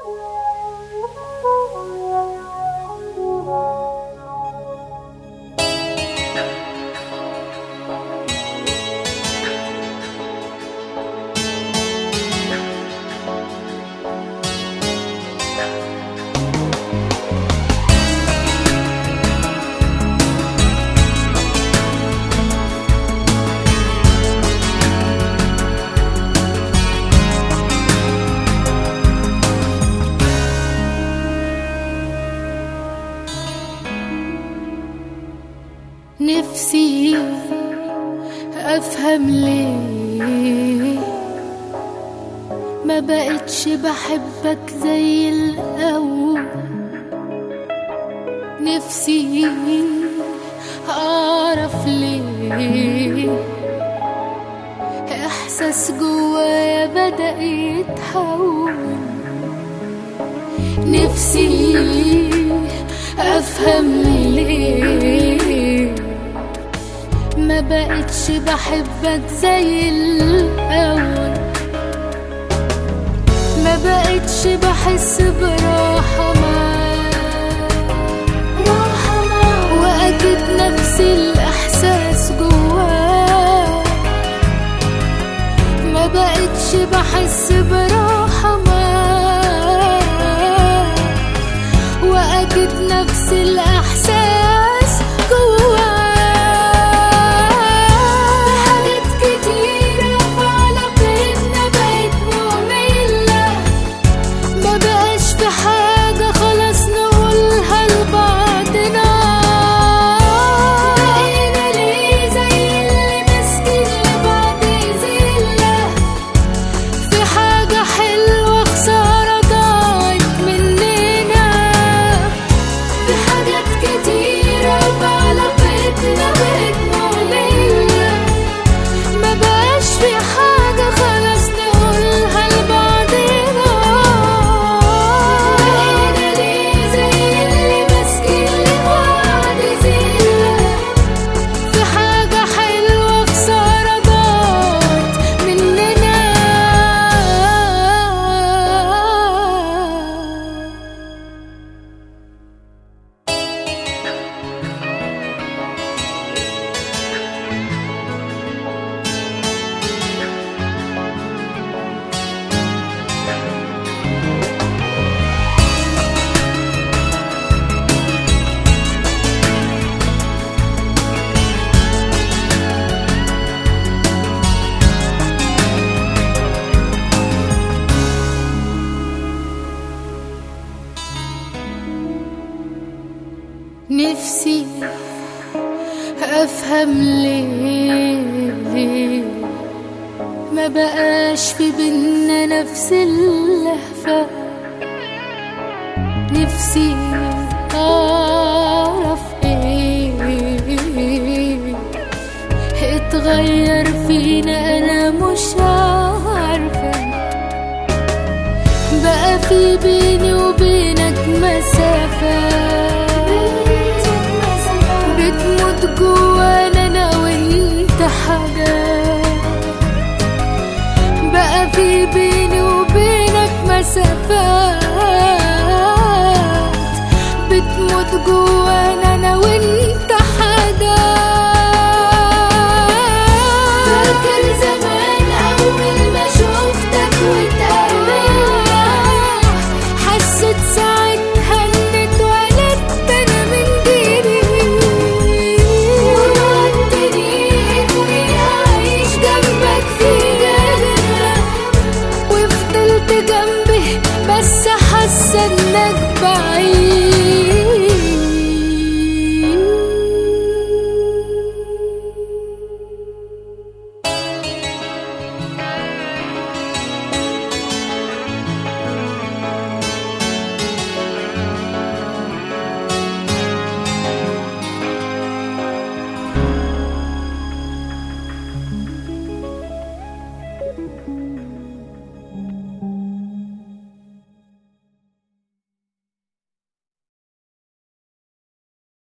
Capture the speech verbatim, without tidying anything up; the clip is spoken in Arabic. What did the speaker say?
نفسي أفهم ليه ما بقتش بحبك زي الأول. نفسي أعرف ليه إحساس جوايا بدأ يتحول. نفسي أفهم ليه ما بقتش بحبك زي الأول. ما بقتش بحس براحة معاك، وأكيد نفس الإحساس جواك. ما بقتش بحس براحة معاك، وأكيد نفس الإحساس جواك. نفسي أفهم ليه ما بقاش في بينا نفس اللهفة. نفسي أعرف إيه اتغير فينا، أنا مش عارفة. بقى في بيني وبينك مسافة،